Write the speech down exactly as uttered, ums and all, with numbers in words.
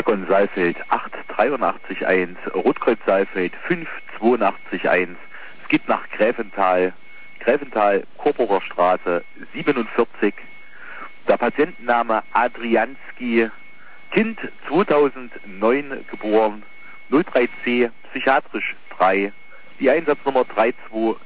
Dragon Saalfeld acht drei acht eins, Rotkreuz Saalfeld fünf zwei acht eins. Es geht nach Gräfenthal, Gräfenthal, Coburger Straße siebenundvierzig. Der Patientenname Adrianski, Kind zweitausendneun geboren, null drei C, psychiatrisch drei. Die Einsatznummer drei zwei